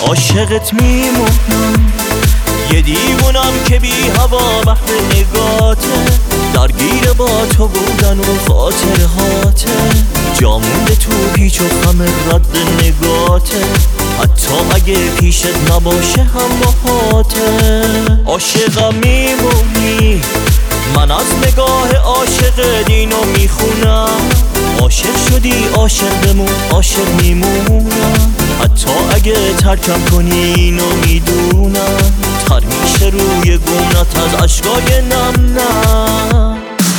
عاشقت میمونم، یه دیوونم که بی هوا محو نگاته، درگیر با تو بودن و خاطرهاته، جا مونده تو پیچ و خم رد نگاته، حتی اگه پیشت نباشه هم باهاته. عاشقم میمونی، من از نگاه عاشق دینو میخونم، عاشق شدی عاشق بمون عاشق میمونم، حتی اگه ترکم کنی اینو میدونم، تر میشه روی گونت از عشقای نم نم.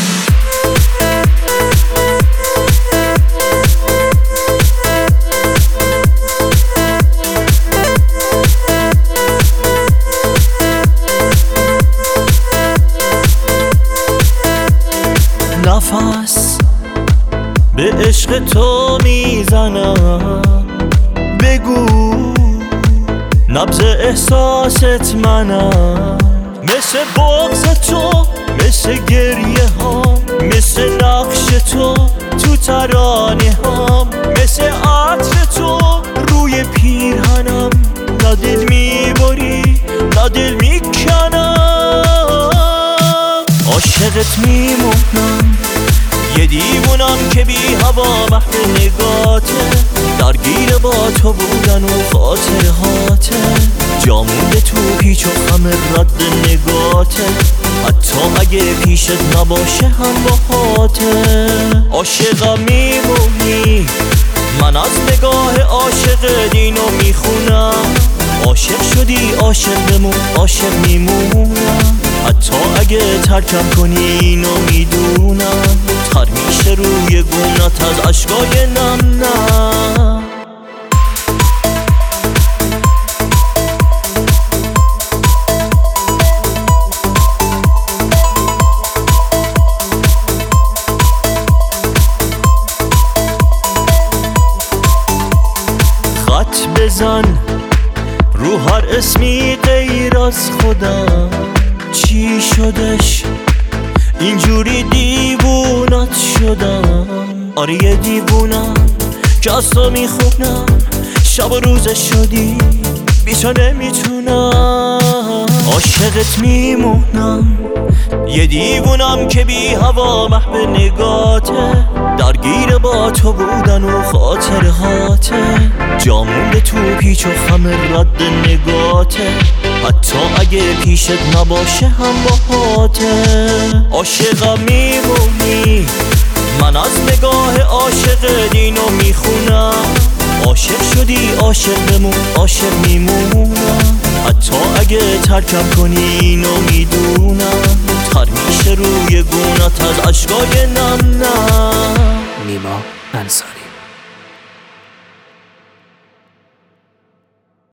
نفس به عشق تو میزنم، بگو نبض احساست منم، مثل بغض تو، مثل گریه هام، مثل نقش تو تو ترانه هام، مثل عطر تو روی پیرهنم، نه دل میبری نه دل میکنم. عاشقت میمونم، یه دیوونم که بی هوا محو نگاته، درگیر با تو بودن و خاطرهاته، جا مونده تو پیچ و خم رد نگاته، حتی اگه پیشت نباشه هم باهاته. عاشقم میمونی، من از نگاه عاشق دینو میخونم، عاشق شدی عاشق بمون عاشق میمونم، حتی اگه ترکم کنی اینو میدونم، تر میشه روی گونت از عشقای نم نم. خط بزن رو هر اسمی غیر از خودم، چی شدش اینجوری دیوونت شدم؟ آره یه دیوونم که از تو میخونم، شب و روزش شدی بیشا نمیتونم. عاشقت میمونم، یه دیوونم که بی هوا محو نگاته، درگیر با تو بودن و خاطرهاته، جا مونده تو پیچ و خم رد نگاته، حتی اگه پیشت نباشه هم باهاته. عاشقم میمونی، من از نگاه عاشق دینو میخونم، عاشق شدی عاشق بمون عاشق میمونم، حتی اگه ترکم کنی اینو میدونم، تر میشه روی گونت از عشقای نم نم. نیما انصاری.